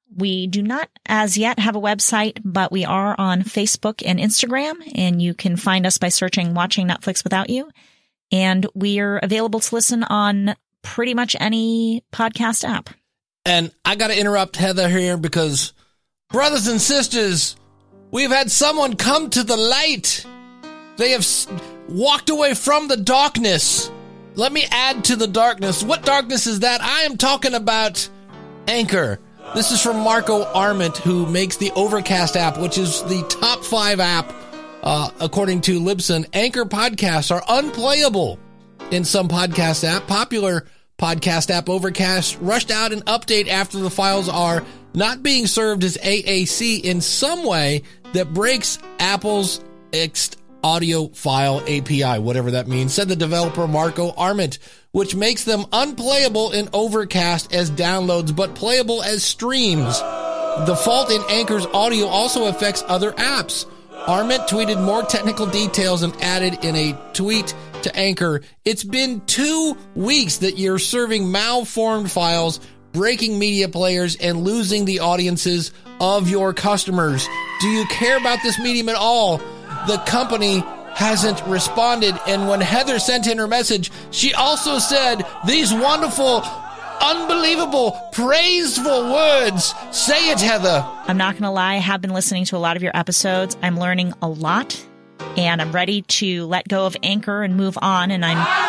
We do not as yet have a website, but we are on Facebook and Instagram, and you can find us by searching Watching Netflix Without You. And we are available to listen on pretty much any podcast app. And I got to interrupt Heather here because, brothers and sisters, we've had someone come to the light. They have walked away from the darkness. Let me add to the darkness. What darkness is that? I am talking about Anchor. This is from Marco Arment, who makes the Overcast app, which is the top 5 app, according to Libsyn. Anchor podcasts are unplayable in some podcast app. Popular podcast app Overcast rushed out an update after the files are not being served as AAC in some way that breaks Apple's audio file API, whatever that means, said the developer Marco Arment, which makes them unplayable in Overcast as downloads, but playable as streams. The fault in Anchor's audio also affects other apps. Arment tweeted more technical details and added in a tweet to Anchor, "It's been 2 weeks that you're serving malformed files, breaking media players, and losing the audiences of your customers. Do you care about this medium at all?" The company hasn't responded, and when Heather sent in her message, she also said these wonderful, unbelievable, praiseful words. Say it, Heather. I'm not going to lie, I have been listening to a lot of your episodes. I'm learning a lot, and I'm ready to let go of Anchor and move on, and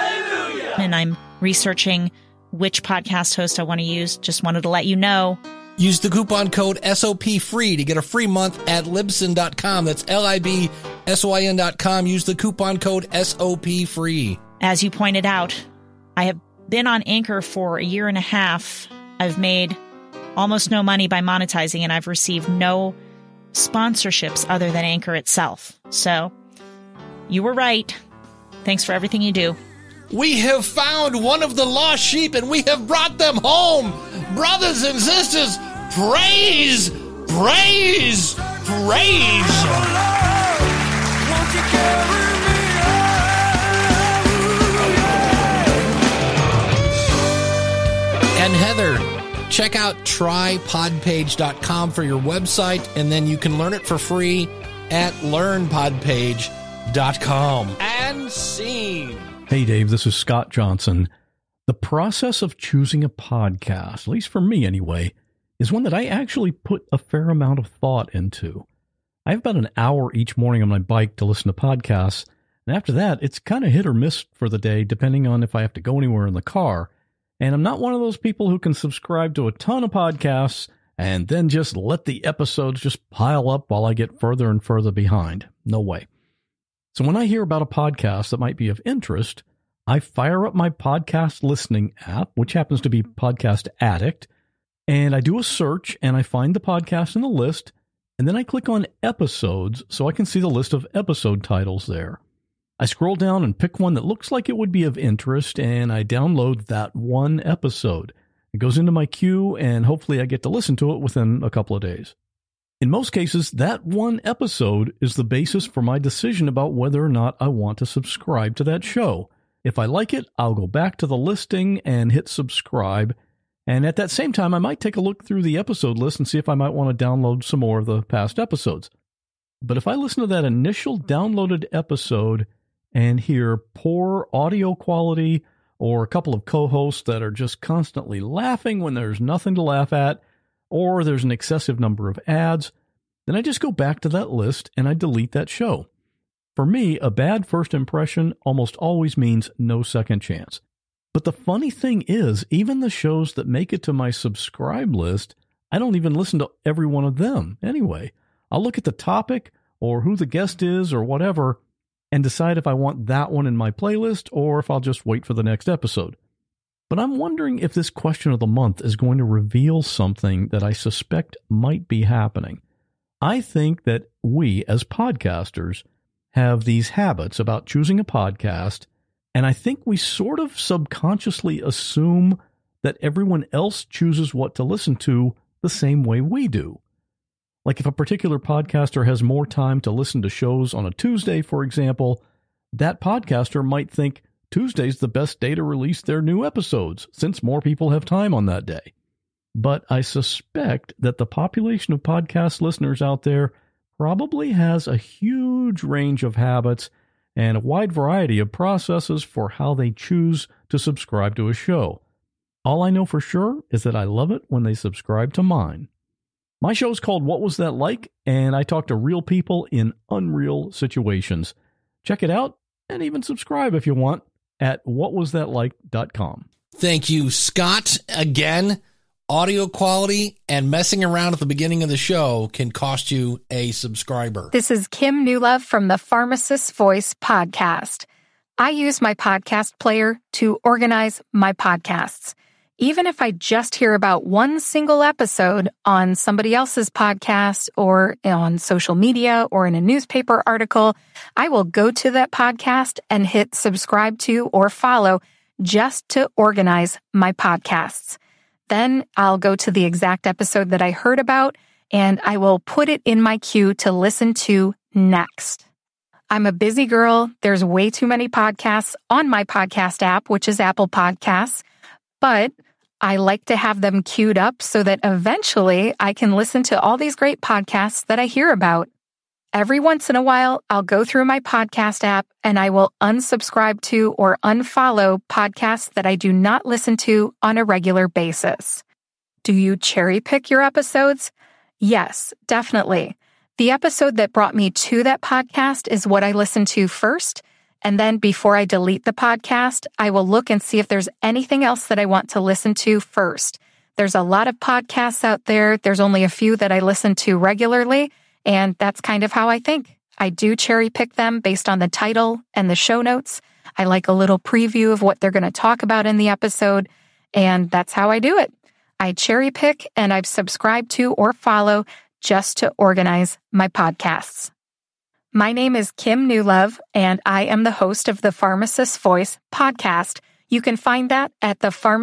I'm researching which podcast host I want to use. Just wanted to let you know. Use the coupon code SOPFREE to get a free month at Libsyn.com. That's LIBSYN.com. Use the coupon code SOPFREE. As you pointed out, I have been on Anchor for a year and a half. I've made almost no money by monetizing, and I've received no sponsorships other than Anchor itself. So, you were right. Thanks for everything you do. We have found one of the lost sheep, and we have brought them home. Brothers and sisters, praise, praise, praise. And Heather, check out trypodpage.com for your website, and then you can learn it for free at learnpodpage.com. And scene. Hey, Dave, this is Scott Johnson. The process of choosing a podcast, at least for me anyway, is one that I actually put a fair amount of thought into. I have about an hour each morning on my bike to listen to podcasts, and after that, it's kind of hit or miss for the day, depending on if I have to go anywhere in the car. And I'm not one of those people who can subscribe to a ton of podcasts and then just let the episodes just pile up while I get further and further behind. No way. So when I hear about a podcast that might be of interest, I fire up my podcast listening app, which happens to be Podcast Addict, and I do a search and I find the podcast in the list, and then I click on episodes so I can see the list of episode titles there. I scroll down and pick one that looks like it would be of interest, and I download that one episode. It goes into my queue, and hopefully I get to listen to it within a couple of days. In most cases, that one episode is the basis for my decision about whether or not I want to subscribe to that show. If I like it, I'll go back to the listing and hit subscribe. And at that same time, I might take a look through the episode list and see if I might want to download some more of the past episodes. But if I listen to that initial downloaded episode and hear poor audio quality or a couple of co-hosts that are just constantly laughing when there's nothing to laugh at, or there's an excessive number of ads, then I just go back to that list and I delete that show. For me, a bad first impression almost always means no second chance. But the funny thing is, even the shows that make it to my subscribe list, I don't even listen to every one of them anyway. I'll look at the topic or who the guest is or whatever and decide if I want that one in my playlist or if I'll just wait for the next episode. But I'm wondering if this question of the month is going to reveal something that I suspect might be happening. I think that we, as podcasters, have these habits about choosing a podcast, and I think we sort of subconsciously assume that everyone else chooses what to listen to the same way we do. Like if a particular podcaster has more time to listen to shows on a Tuesday, for example, that podcaster might think Tuesday's the best day to release their new episodes, since more people have time on that day. but I suspect that the population of podcast listeners out there probably has a huge range of habits and a wide variety of processes for how they choose to subscribe to a show. All I know for sure is that I love it when they subscribe to mine. My show is called What Was That Like? And I talk to real people in unreal situations. Check it out and even subscribe if you want at whatwasthatlike.com. Thank you, Scott. Again, audio quality and messing around at the beginning of the show can cost you a subscriber. This is Kim Newlove from the Pharmacist's Voice podcast. I use my podcast player to organize my podcasts. Even if I just hear about one single episode on somebody else's podcast or on social media or in a newspaper article, I will go to that podcast and hit subscribe to or follow just to organize my podcasts. Then I'll go to the exact episode that I heard about and I will put it in my queue to listen to next. I'm a busy girl. There's way too many podcasts on my podcast app, which is Apple Podcasts, but I like to have them queued up so that eventually I can listen to all these great podcasts that I hear about. Every once in a while, I'll go through my podcast app and I will unsubscribe to or unfollow podcasts that I do not listen to on a regular basis. Do you cherry pick your episodes? Yes, definitely. The episode that brought me to that podcast is what I listen to first. And then before I delete the podcast, I will look and see if there's anything else that I want to listen to first. There's a lot of podcasts out there. There's only a few that I listen to regularly, and that's kind of how I think. I do cherry pick them based on the title and the show notes. I like a little preview of what they're going to talk about in the episode, and that's how I do it. I cherry pick, and I've subscribed to or follow just to organize my podcasts. My name is Kim Newlove, and I am the host of the Pharmacist's Voice podcast. You can find that at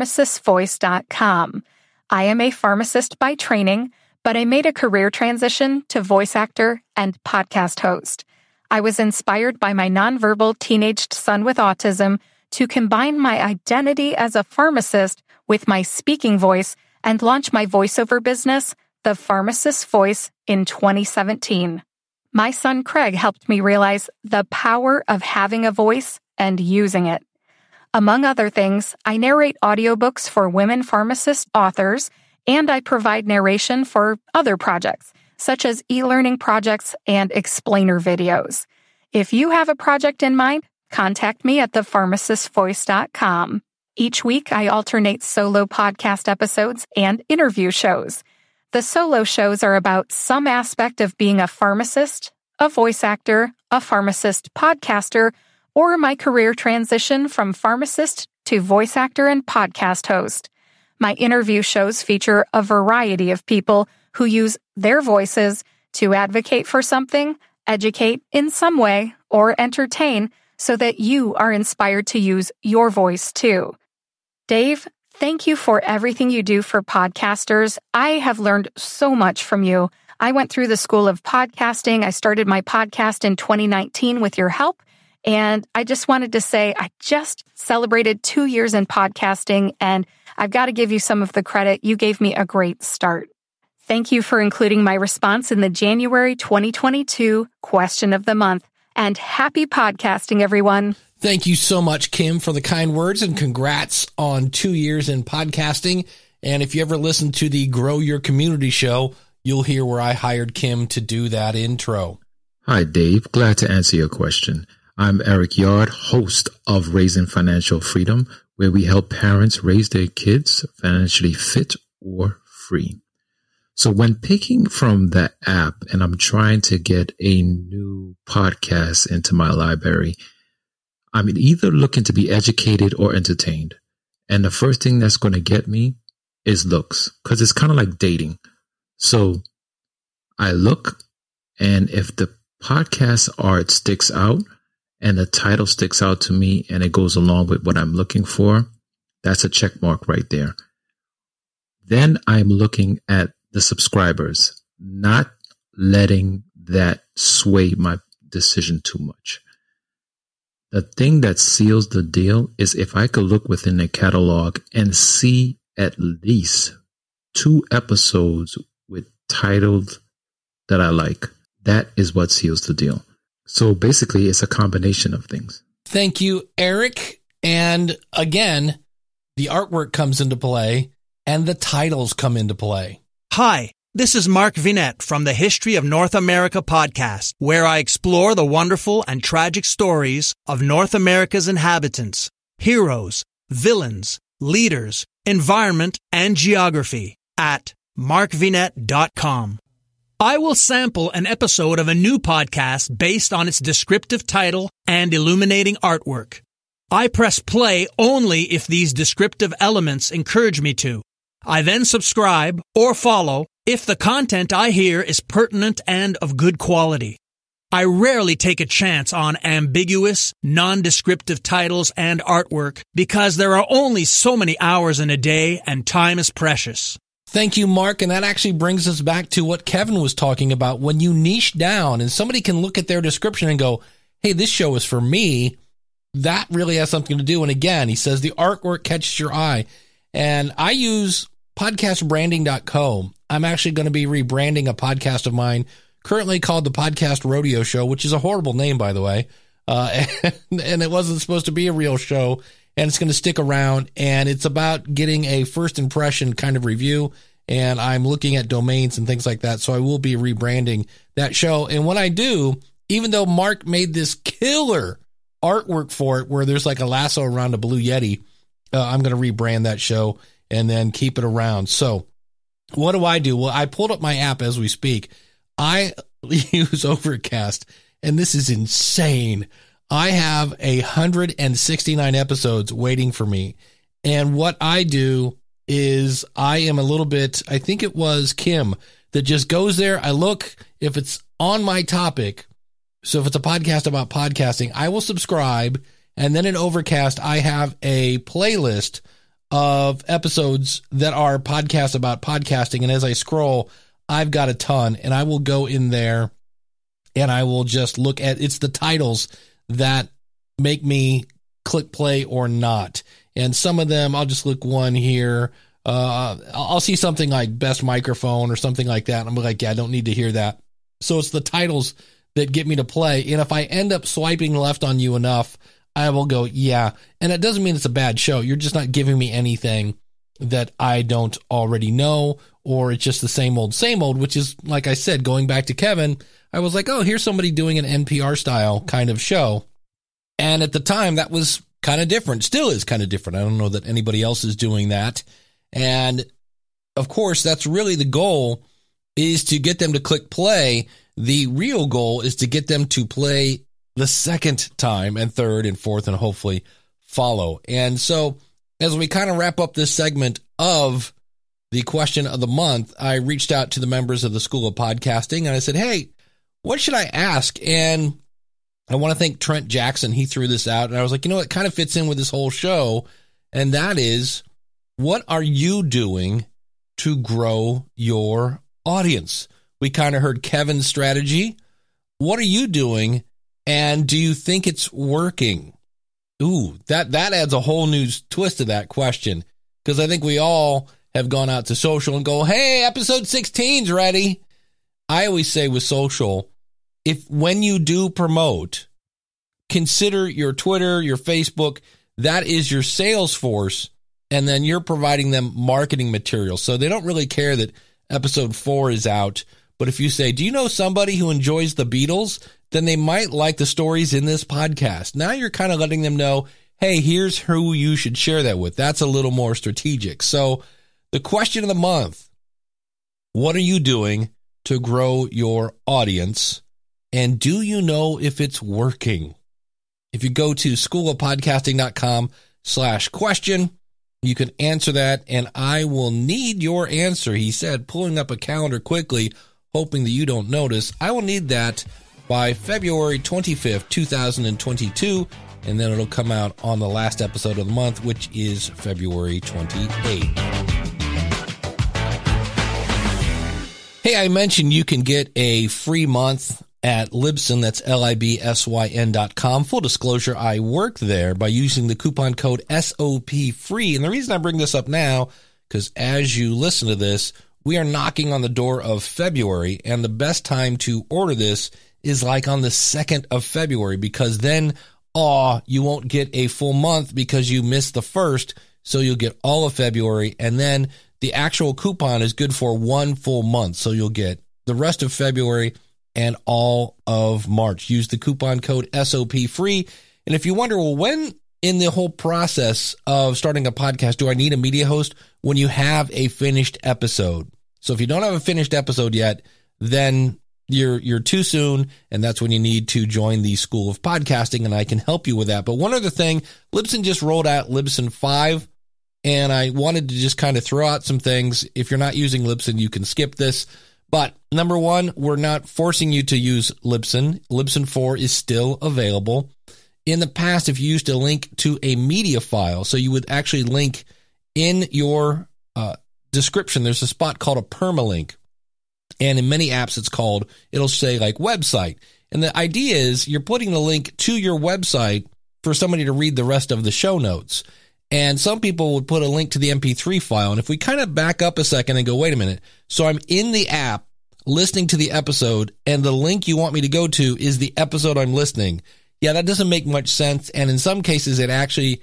thepharmacistvoice.com. I am a pharmacist by training, but I made a career transition to voice actor and podcast host. I was inspired by my nonverbal teenaged son with autism to combine my identity as a pharmacist with my speaking voice and launch my voiceover business, The Pharmacist's Voice, in 2017. My son Craig helped me realize the power of having a voice and using it. Among other things, I narrate audiobooks for women pharmacist authors, and I provide narration for other projects, such as e-learning projects and explainer videos. If you have a project in mind, contact me at thepharmacistvoice.com. Each week, I alternate solo podcast episodes and interview shows. The solo shows are about some aspect of being a pharmacist, a voice actor, a pharmacist podcaster, or my career transition from pharmacist to voice actor and podcast host. My interview shows feature a variety of people who use their voices to advocate for something, educate in some way, or entertain so that you are inspired to use your voice too. Dave, thank you for everything you do for podcasters. I have learned so much from you. I went through the School of Podcasting. I started my podcast in 2019 with your help. And I just wanted to say I just celebrated 2 years in podcasting, and I've got to give you some of the credit. You gave me a great start. Thank you for including my response in the January 2022 Question of the Month. And happy podcasting, everyone. Thank you so much, Kim, for the kind words, and congrats on 2 years in podcasting. And if you ever listen to the Grow Your Community show, you'll hear where I hired Kim to do that intro. Hi, Dave. Glad to answer your question. I'm Eric Yard, host of Raising Financial Freedom, where we help parents raise their kids financially fit or free. So when picking from the app and I'm trying to get a new podcast into my library, I'm either looking to be educated or entertained. And the first thing that's going to get me is looks, because it's kind of like dating. So I look, and if the podcast art sticks out and the title sticks out to me and it goes along with what I'm looking for, that's a check mark right there. Then I'm looking at the subscribers, not letting that sway my decision too much. The thing that seals the deal is if I could look within the catalog and see at least 2 episodes with titles that I like. That is what seals the deal. So basically, it's a combination of things. Thank you, Eric. And again, the artwork comes into play and the titles come into play. Hi, this is Mark Vinette from the History of North America podcast, where I explore the wonderful and tragic stories of North America's inhabitants, heroes, villains, leaders, environment, and geography at markvinette.com. I will sample an episode of a new podcast based on its descriptive title and illuminating artwork. I press play only if these descriptive elements encourage me to. I then subscribe or follow if the content I hear is pertinent and of good quality. I rarely take a chance on ambiguous, non-descriptive titles and artwork because there are only so many hours in a day and time is precious. Thank you, Mark. And that actually brings us back to what Kevin was talking about. When you niche down and somebody can look at their description and go, hey, this show is for me, that really has something to do. And again, he says the artwork catches your eye. And I use podcastbranding.co. I'm actually going to be rebranding a podcast of mine currently called the Podcast Rodeo Show, which is a horrible name, by the way. And it wasn't supposed to be a real show. And it's going to stick around, and it's about getting a first impression kind of review, and I'm looking at domains and things like that, so I will be rebranding that show. And when I do, even though Mark made this killer artwork for it where there's like a lasso around a blue Yeti, I'm going to rebrand that show and then keep it around. So what do? Well, I pulled up my app as we speak. I use Overcast, and this is insane. I have 169 episodes waiting for me. And what I do is I am a little bit, I think it was Kim that just goes there. I look if it's on my topic. So if it's a podcast about podcasting, I will subscribe. And then in Overcast, I have a playlist of episodes that are podcasts about podcasting. And as I scroll, I've got a ton, and I will go in there and I will just look at, it's the titles that make me click play or not. And some of them, I'll just look one here. I'll see something like best microphone or something like that. And I'm like, yeah, I don't need to hear that. So it's the titles that get me to play. And if I end up swiping left on you enough, I will go, yeah. And it doesn't mean it's a bad show. You're just not giving me anything that I don't already know, or it's just the same old, which is, like I said, going back to Kevin, I was like, oh, here's somebody doing an NPR style kind of show. And at the time that was kind of different, still is kind of different. I don't know that anybody else is doing that. And of course, that's really the goal, is to get them to click play. The real goal is to get them to play the second time and third and fourth and hopefully follow. And so as we kind of wrap up this segment of the question of the month, I reached out to the members of the School of Podcasting and I said, hey, what should I ask? And I want to thank Trent Jackson. He threw this out and I was like, you know, it kind of fits in with this whole show. And that is, what are you doing to grow your audience? We kind of heard Kevin's strategy. What are you doing? And do you think it's working? Ooh, that adds a whole new twist to that question, because I think we all have gone out to social and go, hey, episode 16's ready. I always say with social, when you do promote, consider your Twitter, your Facebook, that is your sales force, and then you're providing them marketing material. So they don't really care that episode 4 is out. But if you say, do you know somebody who enjoys the Beatles? Then they might like the stories in this podcast. Now you're kind of letting them know, hey, here's who you should share that with. That's a little more strategic. So the question of the month, what are you doing to grow your audience? And do you know if it's working? If you go to schoolofpodcasting.com/question, you can answer that, and I will need your answer. He said, pulling up a calendar quickly, hoping that you don't notice. I will need that by February 25th, 2022, and then it'll come out on the last episode of the month, which is February 28th. Hey, I mentioned you can get a free month at Libsyn. That's LIBSYN.com. Full disclosure, I work there by using the coupon code SOPFREE. And the reason I bring this up now, because as you listen to this, we are knocking on the door of February, and the best time to order this is like on the 2nd of February, because then, you won't get a full month because you missed the 1st, so you'll get all of February, and then the actual coupon is good for 1 full month, so you'll get the rest of February and all of March. Use the coupon code SOPFREE, and if you wonder, well, when in the whole process of starting a podcast do I need a media host? When you have a finished episode. So if you don't have a finished episode yet, then you're too soon, and that's when you need to join the School of Podcasting, and I can help you with that. But one other thing, Libsyn just rolled out Libsyn 5, and I wanted to just kind of throw out some things. If you're not using Libsyn, you can skip this. But number one, we're not forcing you to use Libsyn. Libsyn 4 is still available. In the past, if you used to link to a media file, so you would actually link in your description, there's a spot called a permalink. And in many apps, it'll say like website. And the idea is you're putting the link to your website for somebody to read the rest of the show notes. And some people would put a link to the MP3 file. And if we kind of back up a second and go, wait a minute. So I'm in the app listening to the episode, and the link you want me to go to is the episode I'm listening. Yeah, that doesn't make much sense. And in some cases, it actually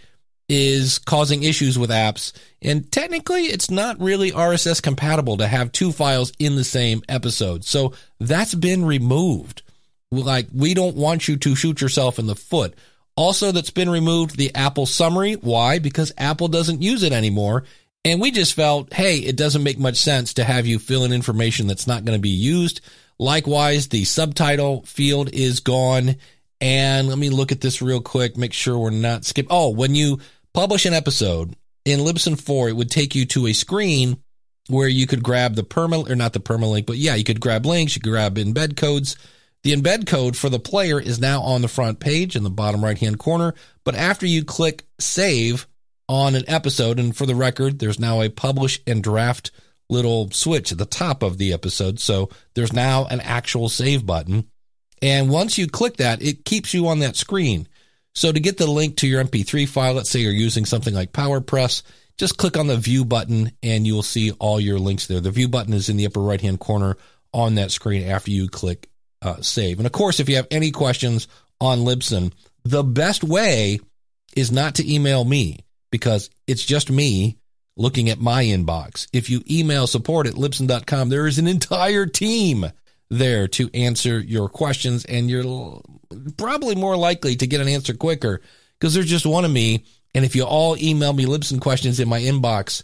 is causing issues with apps. And technically, it's not really RSS compatible to have two files in the same episode. So that's been removed. Like, we don't want you to shoot yourself in the foot. Also, that's been removed, the Apple summary. Why? Because Apple doesn't use it anymore. And we just felt, hey, it doesn't make much sense to have you fill in information that's not going to be used. Likewise, the subtitle field is gone. And let me look at this real quick, make sure we're not skipping. Oh, when you publish an episode in Libsyn 4, it would take you to a screen where you could grab the not the permalink, but yeah, you could grab links, you could grab embed codes. The embed code for the player is now on the front page in the bottom right-hand corner. But after you click save on an episode, and for the record, there's now a publish and draft little switch at the top of the episode. So there's now an actual save button. And once you click that, it keeps you on that screen. So to get the link to your MP3 file, let's say you're using something like PowerPress, just click on the view button and you will see all your links there. The view button is in the upper right-hand corner on that screen after you click save. And of course, if you have any questions on Libsyn, the best way is not to email me, because it's just me looking at my inbox. If you email support@libsyn.com, there is an entire team there to answer your questions, and you're probably more likely to get an answer quicker because there's just one of me. And if you all email me Libsyn questions in my inbox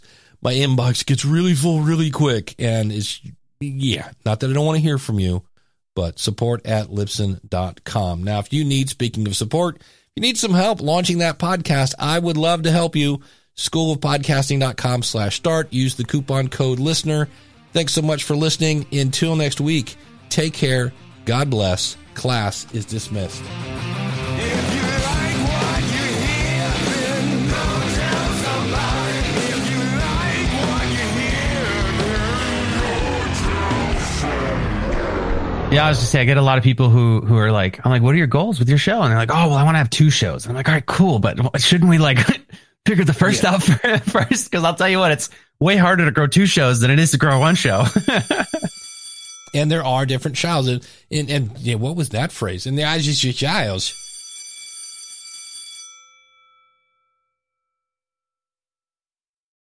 gets really full really quick. And it's, not that I don't want to hear from you, but support@libsyn.com. Now, if you need, speaking of support, you need some help launching that podcast, I would love to help you. schoolofpodcasting.com/start. Use the coupon code LISTENER. Thanks so much for listening. Until next week, take care. God bless. Class is dismissed. Yeah, I was just saying, I get a lot of people who are like, I'm like, what are your goals with your show? And they're like, oh, well, I want to have 2 shows. And I'm like, all right, cool. But shouldn't we like figure the first out first? Because I'll tell you what, it's way harder to grow 2 shows than it is to grow 1 show. And there are different styles. And what was that phrase? In the eyes of your child.